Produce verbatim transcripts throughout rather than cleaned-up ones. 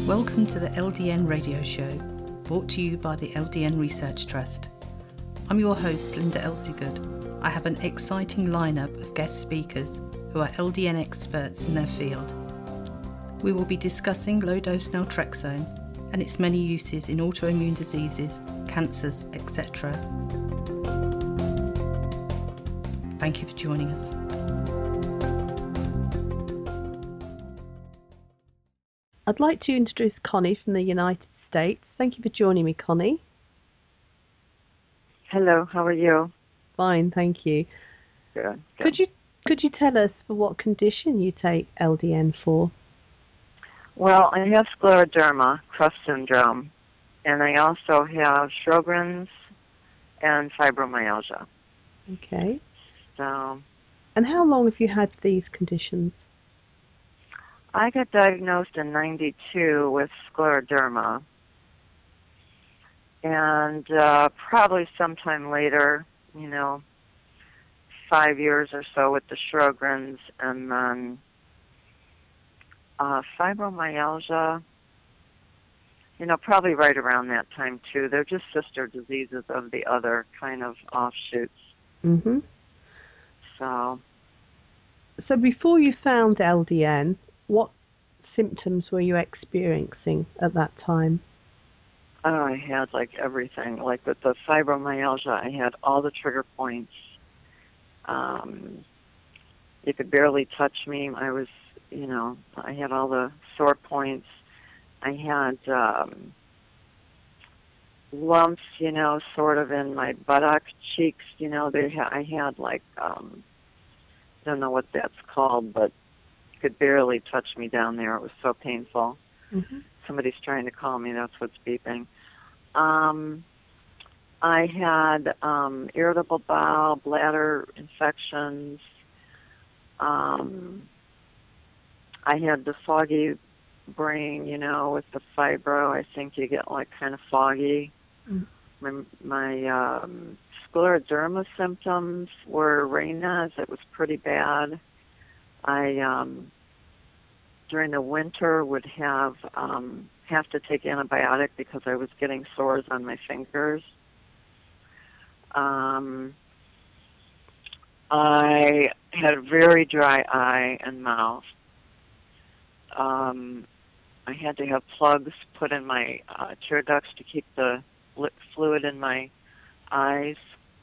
Welcome to the L D N Radio Show, brought to you by the L D N Research Trust. I'm your host, Linda Elseygood. I have an exciting lineup of guest speakers who are L D N experts in their field. We will be discussing low-dose naltrexone and its many uses in autoimmune diseases, cancers, et cetera. Thank you for joining us. I'd like to introduce Connie from the United States. Thank you for joining me, Connie. Hello, how are you? Fine, thank you. Good. good. Could you could you tell us for what condition you take L D N for? Well, I have scleroderma, Cruft syndrome, and I also have Sjogren's and fibromyalgia. Okay. So. And how long have you had these conditions? I got diagnosed in ninety-two with scleroderma, and uh, probably sometime later, you know, five years or so with the Sjogren's, and then uh, fibromyalgia, you know, probably right around that time too. They're just sister diseases of the other kind of offshoots. Mm-hmm. So. So before you found L D N, what symptoms were you experiencing at that time? Oh, I had like everything. Like with the fibromyalgia, I had all the trigger points. Um, you could barely touch me. I was, you know, I had all the sore points. I had um, lumps, you know, sort of in my buttock cheeks. You know, they ha- I had like, um, I don't know what that's called, but could barely touch me down there. It was so painful. Mm-hmm. Somebody's trying to call me. That's what's beeping. Um, I had um, irritable bowel, bladder infections. Um, I had the foggy brain, you know, with the fibro. I think you get like kind of foggy. Mm. My, my um, scleroderma symptoms were Raynaud's. It was pretty bad. I, um, during the winter, would have um, have to take antibiotic because I was getting sores on my fingers. Um, I had a very dry eye and mouth. Um, I had to have plugs put in my uh, tear ducts to keep the fluid in my eyes.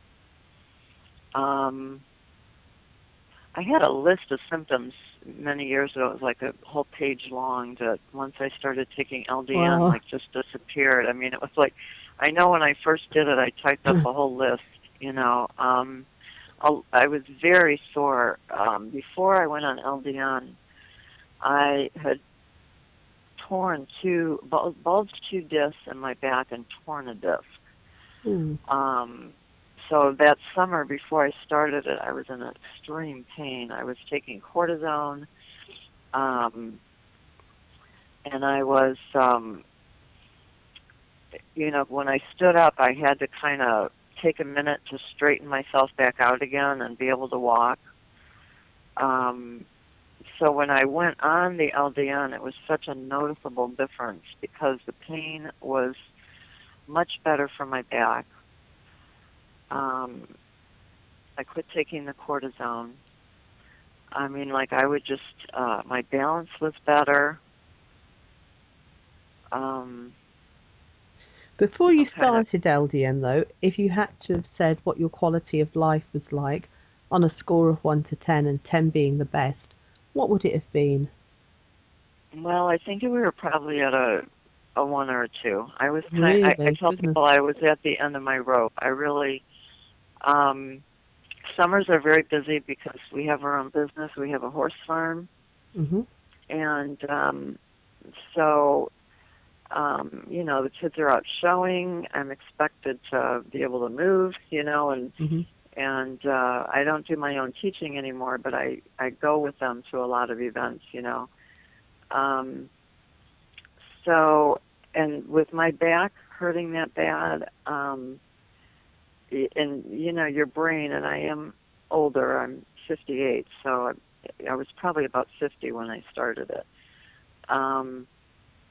Um, I had a list of symptoms many years ago. It was like a whole page long that once I started taking L D N, wow. like just disappeared. I mean, it was like, I know when I first did it, I typed up a whole list, you know. Um, I was very sore. Um, before I went on L D N, I had torn two, bulged two discs in my back and torn a disc. Mm. Um, So that summer before I started it, I was in extreme pain. I was taking cortisone, um, and I was, um, you know, when I stood up, I had to kind of take a minute to straighten myself back out again and be able to walk. Um, so when I went on the L D N, it was such a noticeable difference because the pain was much better for my back. Um, I quit taking the cortisone. I mean, like I would just, uh, my balance was better. Um, Before you okay. started L D N, though, if you had to have said what your quality of life was like on a score of one to ten, and ten being the best, what would it have been? Well, I think we were probably at a a one or a two. I was. Kind, really? I, I tell Goodness. people I was at the end of my rope. I really. Um, summers are very busy because we have our own business. We have a horse farm, mm-hmm. and um, so um, you know the kids are out showing. I'm expected to be able to move, you know, and Mm-hmm. and uh, I don't do my own teaching anymore, but I I go with them to a lot of events, you know. Um, so and with my back hurting that bad. Um, And, you know, your brain, and I am older, I'm fifty-eight, so I, I was probably about fifty when I started it. Um,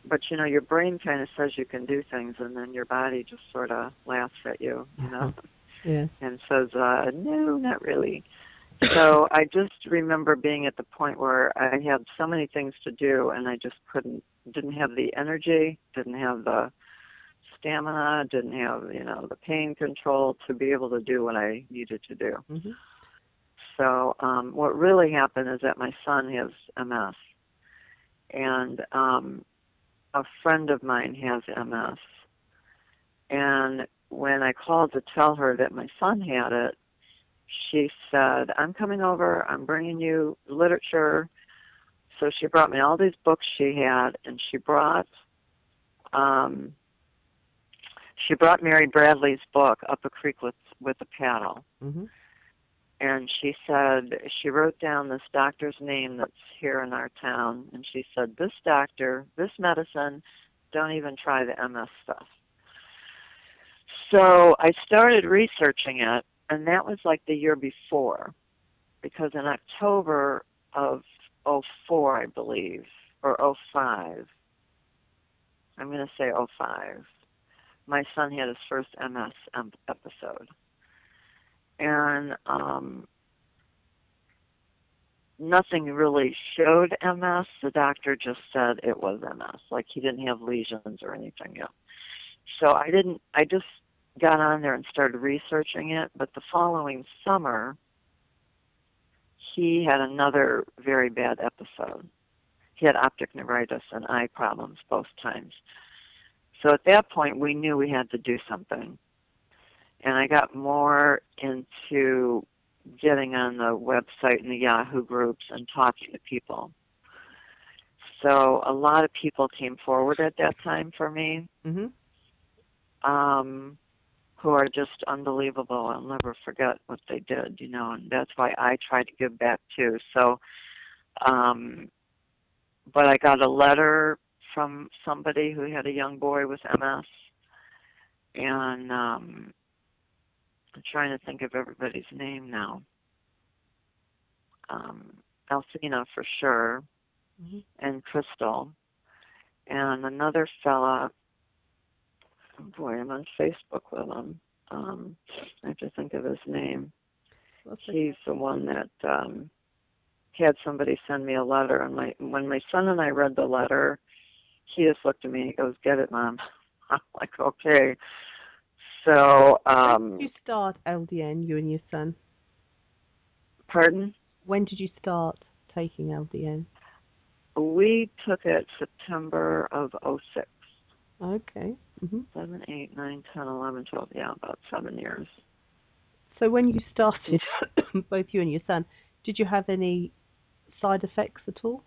but you know, your brain kind of says you can do things, and then your body just sort of laughs at you, you know, yeah. and says, uh, "No, not really." So I just remember being at the point where I had so many things to do, and I just couldn't, didn't have the energy, didn't have the stamina, didn't have, you know, the pain control to be able to do what I needed to do. Mm-hmm. So um, what really happened is that my son has M S, and um, a friend of mine has M S. And when I called to tell her that my son had it, she said, "I'm coming over, I'm bringing you literature." So she brought me all these books she had, and she brought um, she brought Mary Bradley's book, Up a Creek with, with a Paddle. Mm-hmm. And she said, she wrote down this doctor's name that's here in our town, and she said, "This doctor, this medicine, don't even try the M S stuff." So I started researching it, and that was like the year before, because in October of oh four, I believe, or oh five, I'm going to say oh five, my son had his first M S episode. And um, nothing really showed M S. The doctor just said it was M S, like he didn't have lesions or anything yet. So I didn't, I just got on there and started researching it, but the following summer, he had another very bad episode. He had optic neuritis and eye problems both times. So at that point, we knew we had to do something. And I got more into getting on the website and the Yahoo groups and talking to people. So a lot of people came forward at that time for me. Mm-hmm. Um, who are just unbelievable. I'll never forget what they did, you know, and that's why I try to give back too. So, um, but I got a letter from somebody who had a young boy with M S, and um, I'm trying to think of everybody's name now. Um, Alcina for sure, mm-hmm. and Crystal, and another fella. Oh boy, I'm on Facebook with him. Um, I have to think of his name. What's He's the one that um, had somebody send me a letter. And my when my son and I read the letter, he just looked at me and he goes, "Get it, Mom." I'm like, okay. So, um, when did you start L D N, you and your son? Pardon? When did you start taking L D N? We took it September of oh six. Okay. Mm-hmm. Seven, eight, nine, ten, eleven, twelve. Yeah, about seven years. So when you started, both you and your son, did you have any side effects at all?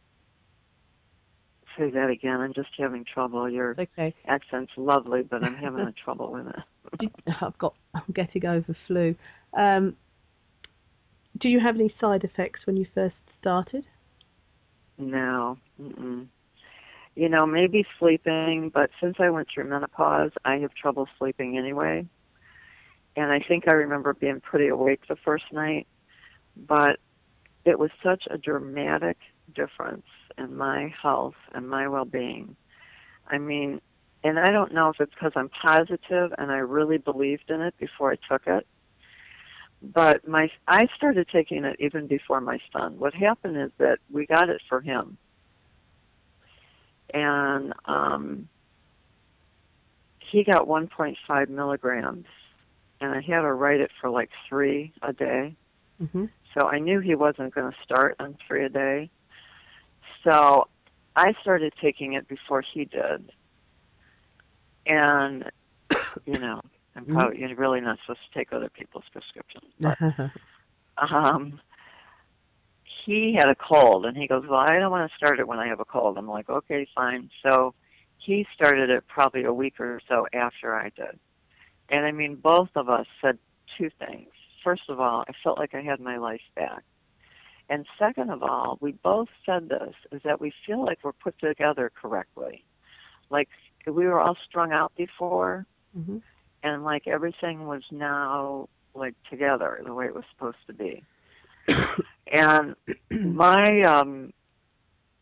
Say that again. I'm just having trouble. Your okay. accent's lovely, but I'm having a trouble with it. Did, I've got. I'm getting over flu. Um, do you have any side effects when you first started? No. Mm-mm. You know, maybe sleeping, but since I went through menopause, I have trouble sleeping anyway. And I think I remember being pretty awake the first night, but it was such a dramatic difference in my health and my well-being. I mean, and I don't know if it's because I'm positive and I really believed in it before I took it, but my I started taking it even before my son. What happened is that we got it for him. And um, he got one point five milligrams, and I had to write it for like three a day. Mm-hmm. So I knew he wasn't going to start on three a day. So I started taking it before he did. And, you know, I'm probably you're really not supposed to take other people's prescriptions. But, um, he had a cold, and he goes, "Well, I don't want to start it when I have a cold." I'm like, okay, fine. So he started it probably a week or so after I did. And, I mean, both of us said two things. First of all, I felt like I had my life back. And second of all, we both said this, is that we feel like we're put together correctly. Like we were all strung out before, mm-hmm. and like everything was now like together the way it was supposed to be. And my, um,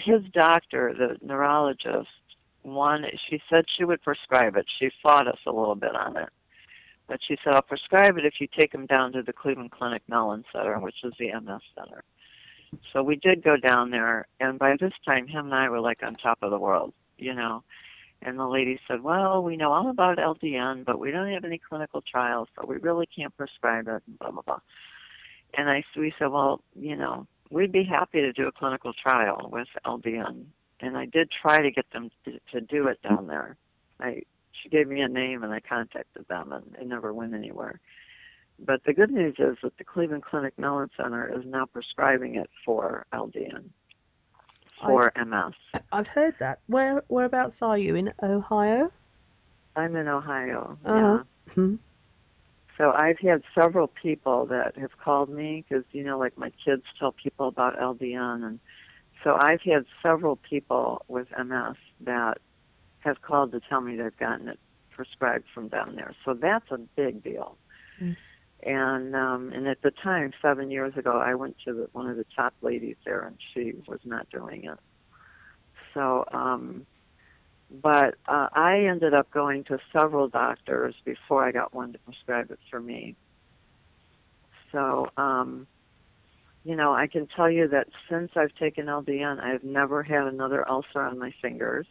his doctor, the neurologist, one, she said she would prescribe it. She fought us a little bit on it. But she said, I'll prescribe it if you take him down to the Cleveland Clinic Mellon Center, which is the M S center. So we did go down there, and by this time, him and I were like on top of the world, you know. And the lady said, well, we know all about L D N, but we don't have any clinical trials, so we really can't prescribe it, and blah, blah, blah. And I, we said, well, you know, we'd be happy to do a clinical trial with L D N. And I did try to get them to, to do it down there. I, she gave me a name, and I contacted them, and it never went anywhere. But the good news is that the Cleveland Clinic Mellon Center is now prescribing it for L D N, for I, M S. I've heard that. Where Whereabouts are you? In Ohio? I'm in Ohio, uh-huh. yeah. Mm-hmm. So I've had several people that have called me because, you know, like my kids tell people about L D N. And so I've had several people with M S that have called to tell me they've gotten it prescribed from down there. So that's a big deal. Mm. And um, and at the time, seven years ago, I went to the, one of the top ladies there, and she was not doing it. So, um, but uh, I ended up going to several doctors before I got one to prescribe it for me. So, um, you know, I can tell you that since I've taken L D N, I've never had another ulcer on my fingers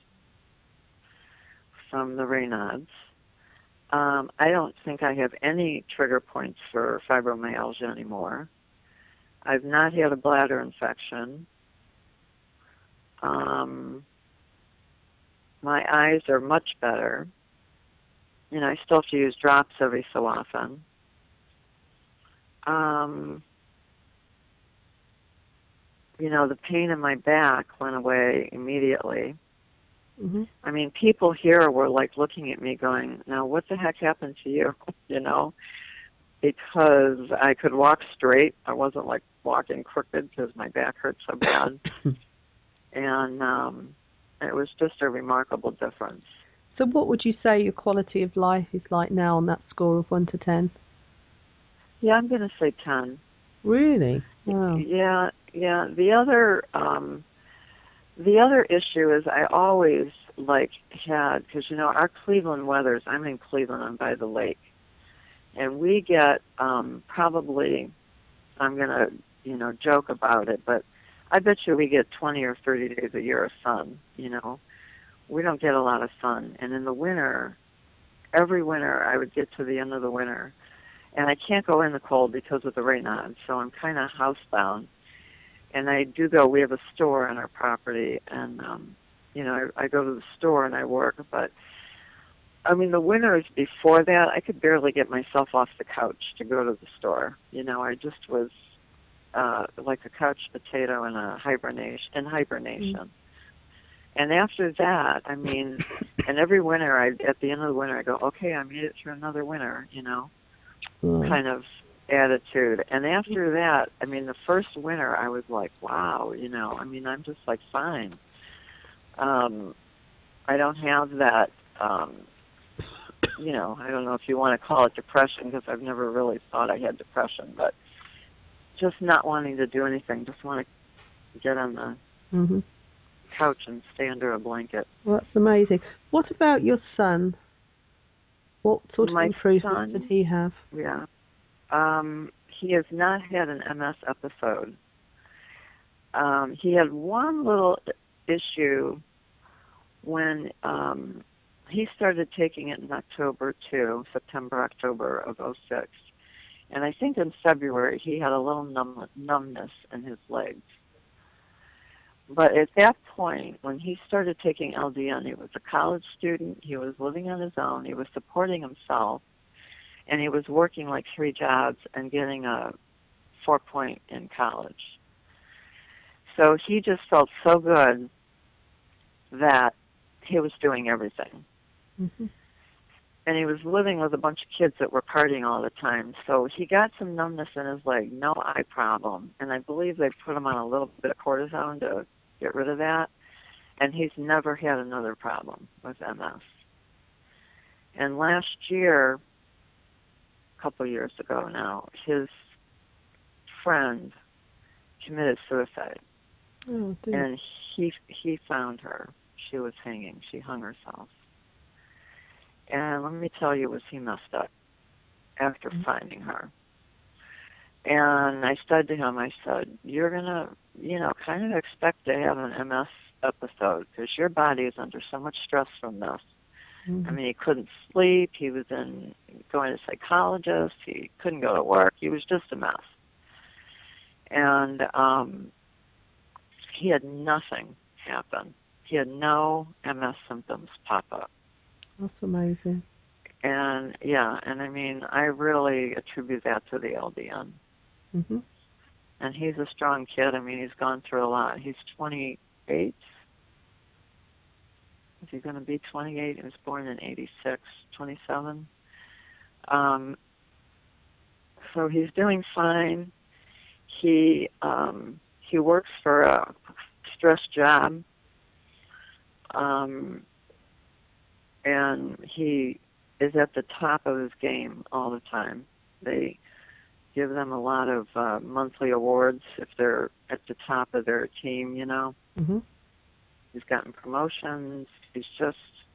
from the Raynaud's. Um, I don't think I have any trigger points for fibromyalgia anymore. I've not had a bladder infection. Um, my eyes are much better. You know, I still have to use drops every so often. Um, you know, the pain in my back went away immediately. Mm-hmm. I mean, people here were like looking at me going, now what the heck happened to you, you know, because I could walk straight. I wasn't like walking crooked because my back hurt so bad. And um, it was just a remarkable difference. So what would you say your quality of life is like now on that score of one to ten? Yeah, I'm going to say ten. Really? Wow. Yeah, yeah. The other... Um, The other issue is I always, like, had, because, you know, our Cleveland weathers, I'm in Cleveland, I'm by the lake, and we get um, probably, I'm going to, you know, joke about it, but I bet you we get twenty or thirty days a year of sun, you know. We don't get a lot of sun, and in the winter, every winter I would get to the end of the winter, and I can't go in the cold because of the Raynaud's, so I'm kind of housebound. And I do go, we have a store on our property, and, um, you know, I, I go to the store and I work. But, I mean, the winters before that, I could barely get myself off the couch to go to the store. You know, I just was uh, like a couch potato in a hibernation. In hibernation. Mm-hmm. And after that, I mean, and every winter, I at the end of the winter, I go, okay, I made it through another winter, you know, mm-hmm. kind of attitude. And after that, I mean, the first winter I was like, wow, you know, I mean, I'm just like fine. Um, I don't have that, um, you know, I don't know if you want to call it depression because I've never really thought I had depression, but just not wanting to do anything, just want to get on the mm-hmm. couch and stay under a blanket. Well, that's amazing. What about your son? What sort of My improvements son, did he have? Yeah. Um, he has not had an M S episode. Um, he had one little issue when um, he started taking it in October too, September, October of oh six. And I think in February he had a little numb- numbness in his legs. But at that point, when he started taking L D N, he was a college student, he was living on his own, he was supporting himself, and he was working like three jobs and getting a four point in college. So he just felt so good that he was doing everything. Mm-hmm. And he was living with a bunch of kids that were partying all the time. So he got some numbness in his leg, no eye problem. And I believe they put him on a little bit of cortisone to get rid of that. And he's never had another problem with M S. And last year, a couple of years ago now, his friend committed suicide. Oh, dear. And he he found her. She was hanging. She hung herself. And let me tell you, was he messed up after mm-hmm. finding her. And I said to him, I said, you're going to, you know, kind of expect to have an M S episode because your body is under so much stress from this. Mm-hmm. I mean, he couldn't sleep. He was in going to psychologists. He couldn't go to work. He was just a mess. And um, he had nothing happen. He had no M S symptoms pop up. That's amazing. And, yeah, and I mean, I really attribute that to the L D N. Mm-hmm. And he's a strong kid. I mean, he's gone through a lot. He's twenty-eight. Is he going to be twenty-eight? He was born in eighty-six, twenty-seven. Um, so he's doing fine. He um, he works for a stress job, um, and he is at the top of his game all the time. They give them a lot of uh, monthly awards if they're at the top of their team, you know. Mm-hmm. He's gotten promotions. He's just,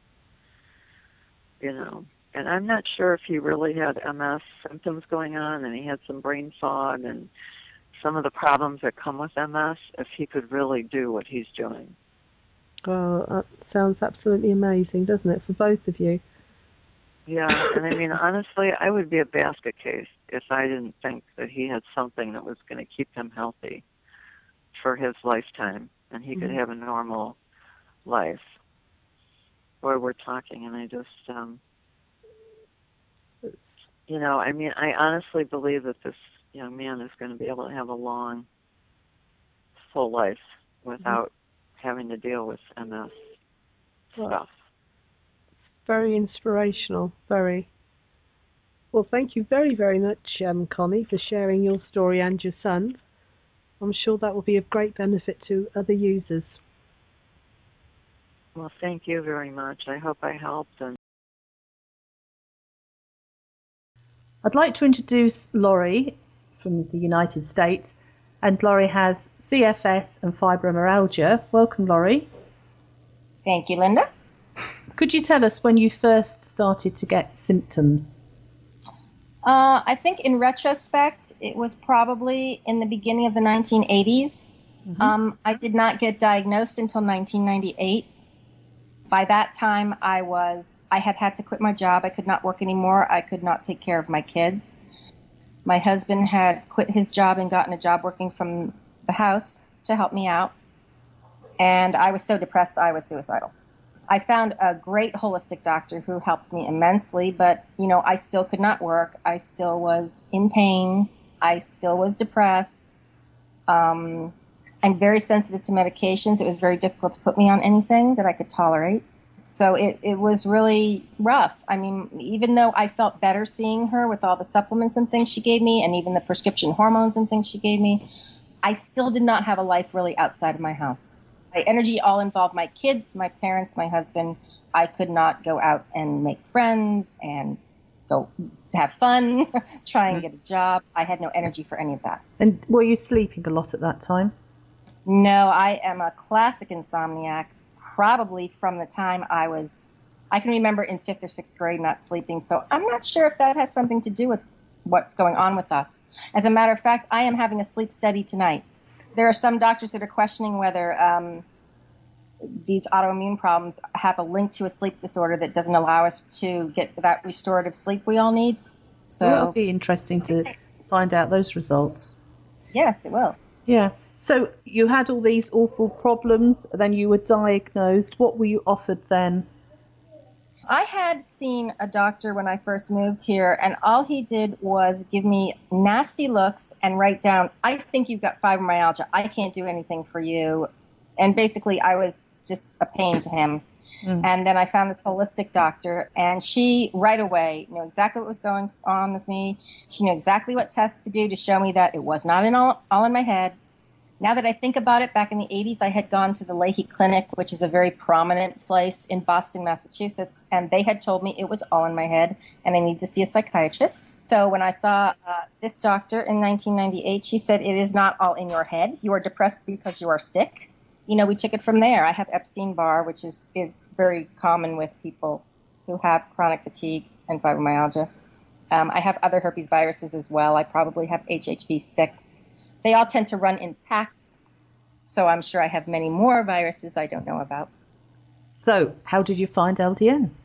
you know, and I'm not sure if he really had M S symptoms going on and he had some brain fog and some of the problems that come with M S, if he could really do what he's doing. Oh, that sounds absolutely amazing, doesn't it, for both of you? Yeah, and I mean, honestly, I would be a basket case if I didn't think that he had something that was going to keep him healthy for his lifetime and he mm-hmm. could have a normal life. Boy, we're talking, and I just, um, you know, I mean, I honestly believe that this young man is going to be able to have a long, full life without mm-hmm. having to deal with M S well, stuff. Very inspirational, very. Well, thank you very, very much, um, Connie, for sharing your story and your son's. I'm sure that will be of great benefit to other users. Well, thank you very much. I hope I helped. And I'd like to introduce Laurie from the United States. And Laurie has C F S and fibromyalgia. Welcome, Laurie. Thank you, Linda. Could you tell us when you first started to get symptoms? Uh, I think in retrospect, it was probably in the beginning of the nineteen eighties. Mm-hmm. Um, I did not get diagnosed until nineteen ninety-eight. By that time, I was, I had had to quit my job. I could not work anymore. I could not take care of my kids. My husband had quit his job and gotten a job working from the house to help me out. And I was so depressed, I was suicidal. I found a great holistic doctor who helped me immensely, but, you know, I still could not work. I still was in pain. I still was depressed. Um, I'm very sensitive to medications. It was very difficult to put me on anything that I could tolerate. So it, it was really rough. I mean, even though I felt better seeing her with all the supplements and things she gave me, and even the prescription hormones and things she gave me, I still did not have a life really outside of my house. My energy all involved my kids, my parents, my husband. I could not go out and make friends and go have fun, try and get a job. I had no energy for any of that. And were you sleeping a lot at that time? No, I am a classic insomniac, probably from the time I was, I can remember in fifth or sixth grade not sleeping. So I'm not sure if that has something to do with what's going on with us. As a matter of fact, I am having a sleep study tonight. There are some doctors that are questioning whether um, these autoimmune problems have a link to a sleep disorder that doesn't allow us to get that restorative sleep we all need. So well, it'll be interesting to find out those results. Yes, it will. Yeah. So you had all these awful problems, then you were diagnosed. What were you offered then? I had seen a doctor when I first moved here, and all he did was give me nasty looks and write down, I think you've got fibromyalgia. I can't do anything for you. And basically, I was just a pain to him. Mm. And then I found this holistic doctor, and she right away knew exactly what was going on with me. She knew exactly what tests to do to show me that it was not in all, all in my head. Now that I think about it, back in the eighties, I had gone to the Leahy Clinic, which is a very prominent place in Boston, Massachusetts, and they had told me it was all in my head and I need to see a psychiatrist. So when I saw uh, this doctor in nineteen ninety-eight, she said, it is not all in your head. You are depressed because you are sick. You know, we took it from there. I have Epstein-Barr, which is, is very common with people who have chronic fatigue and fibromyalgia. Um, I have other herpes viruses as well. I probably have H H V six. They all tend to run in packs, so I'm sure I have many more viruses I don't know about. So, how did you find L D N?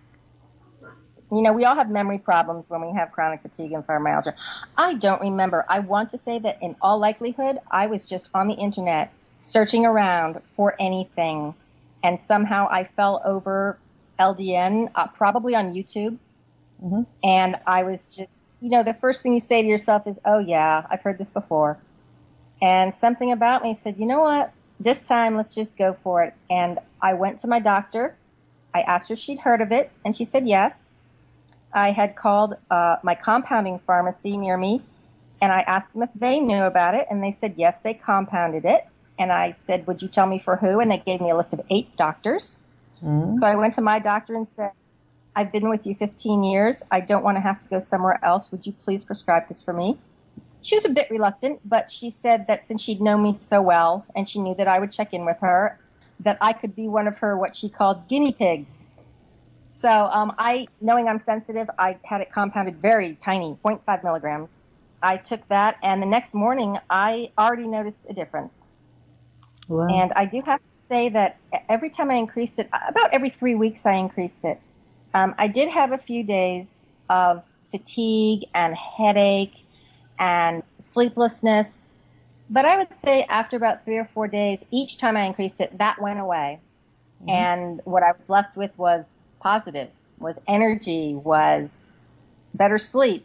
You know, we all have memory problems when we have chronic fatigue and fibromyalgia. I don't remember. I want to say that in all likelihood, I was just on the internet searching around for anything, and somehow I fell over L D N, uh, probably on YouTube. Mm-hmm. And I was just, you know, the first thing you say to yourself is, oh, yeah, I've heard this before. And something about me said, you know what, this time let's just go for it. And I went to my doctor. I asked her if she'd heard of it, and she said yes. I had called uh, my compounding pharmacy near me, and I asked them if they knew about it, and they said yes, they compounded it. And I said, would you tell me for who? And they gave me a list of eight doctors. Mm-hmm. So I went to my doctor and said, I've been with you fifteen years. I don't want to have to go somewhere else. Would you please prescribe this for me? She was a bit reluctant, but she said that since she'd known me so well and she knew that I would check in with her, that I could be one of her, what she called, guinea pig. So um, I, knowing I'm sensitive, I had it compounded very tiny, zero point five milligrams. I took that, and the next morning, I already noticed a difference. Wow. And I do have to say that every time I increased it, about every three weeks I increased it. Um, I did have a few days of fatigue and headache and sleeplessness, but I would say after about three or four days, each time I increased it, that went away. Mm-hmm. And what I was left with was positive, was energy, was better sleep,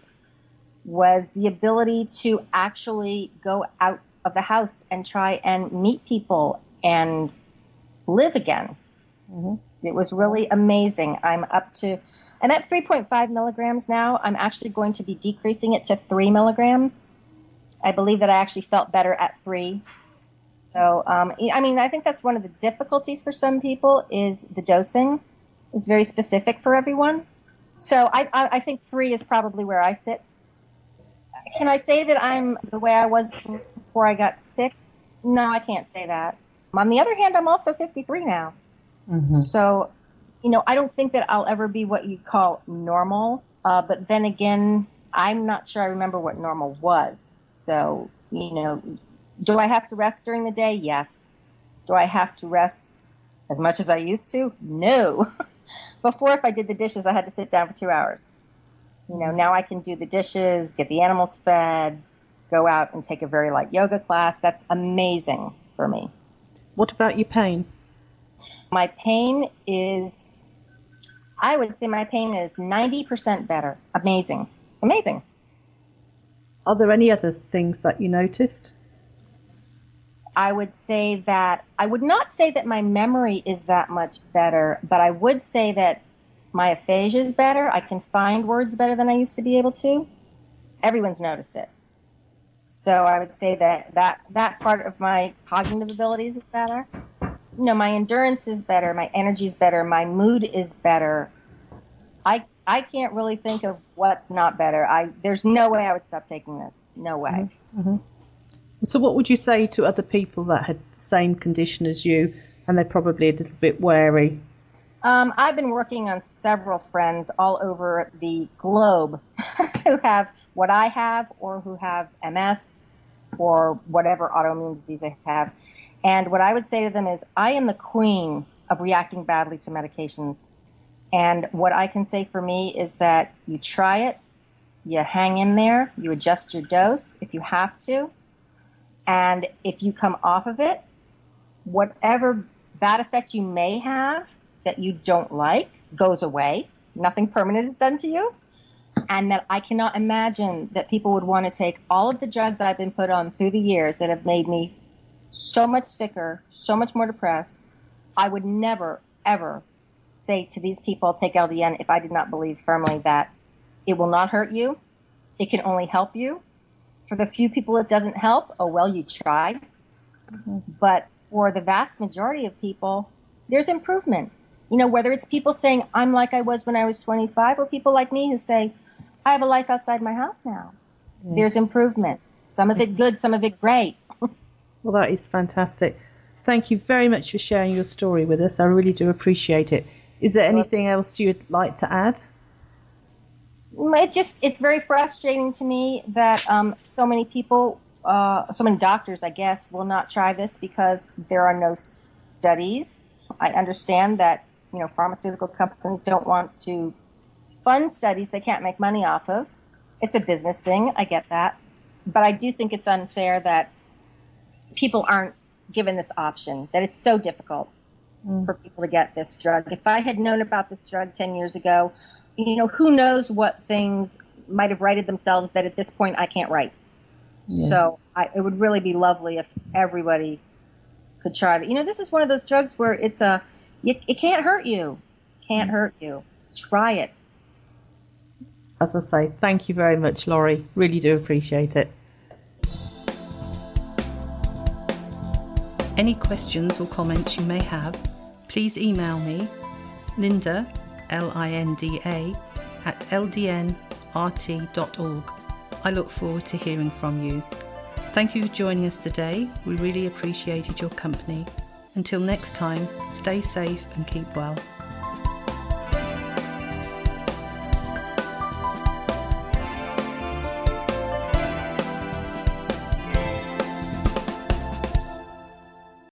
was the ability to actually go out of the house and try and meet people and live again. Mm-hmm. It was really amazing. I'm up to, I'm at three point five milligrams now. I'm actually going to be decreasing it to three milligrams. I believe that I actually felt better at three. So, um, I mean, I think that's one of the difficulties for some people is the dosing is very specific for everyone. So I, I, I think three is probably where I sit. Can I say that I'm the way I was before I got sick? No, I can't say that. On the other hand, I'm also fifty-three now. Mm-hmm. So, you know, I don't think that I'll ever be what you call normal. Uh, but then again, I'm not sure I remember what normal was. So, you know, do I have to rest during the day? Yes. Do I have to rest as much as I used to? No. Before, if I did the dishes, I had to sit down for two hours. You know, now I can do the dishes, get the animals fed, go out and take a very light yoga class. That's amazing for me. What about your pain? My pain is, I would say my pain is ninety percent better. Amazing. Amazing. Are there any other things that you noticed? I would say that, I would not say that my memory is that much better, but I would say that my aphasia is better. I can find words better than I used to be able to. Everyone's noticed it. So I would say that that, that part of my cognitive abilities is better. You know, my endurance is better, my energy is better, my mood is better. I I can't really think of what's not better. I there's no way I would stop taking this. No way. Mm-hmm. So what would you say to other people that had the same condition as you and they're probably a little bit wary? Um, I've been working on several friends all over the globe who have what I have or who have M S or whatever autoimmune disease they have. And what I would say to them is, I am the queen of reacting badly to medications. And what I can say for me is that you try it, you hang in there, you adjust your dose if you have to. And if you come off of it, whatever bad effect you may have that you don't like goes away. Nothing permanent is done to you. And that I cannot imagine that people would want to take all of the drugs that I've been put on through the years that have made me so much sicker, so much more depressed. I would never, ever say to these people, take L D N if I did not believe firmly that it will not hurt you. It can only help you. For the few people it doesn't help, oh, well, you tried. Mm-hmm. But for the vast majority of people, there's improvement. You know, whether it's people saying, I'm like I was when I was twenty-five, or people like me who say, I have a life outside my house now. Yeah. There's improvement. Some of it good, some of it great. Well, that is fantastic. Thank you very much for sharing your story with us. I really do appreciate it. Is there anything else you'd like to add? It just, it's very frustrating to me that um, so many people, uh, so many doctors, I guess, will not try this because there are no studies. I understand that, you know, pharmaceutical companies don't want to fund studies they can't make money off of. It's a business thing. I get that. But I do think it's unfair that people aren't given this option, that it's so difficult mm. for people to get this drug. If I had known about this drug ten years ago, you know, who knows what things might have righted themselves that at this point I can't write. Yeah. So I, it would really be lovely if everybody could try it. You know, this is one of those drugs where it's a, it, it can't hurt you. Can't mm. hurt you. Try it. As I say, thank you very much, Laurie. Really do appreciate it. Any questions or comments you may have, please email me, Linda, L I N D A, at L D N R T dot org. I look forward to hearing from you. Thank you for joining us today. We really appreciated your company. Until next time, stay safe and keep well.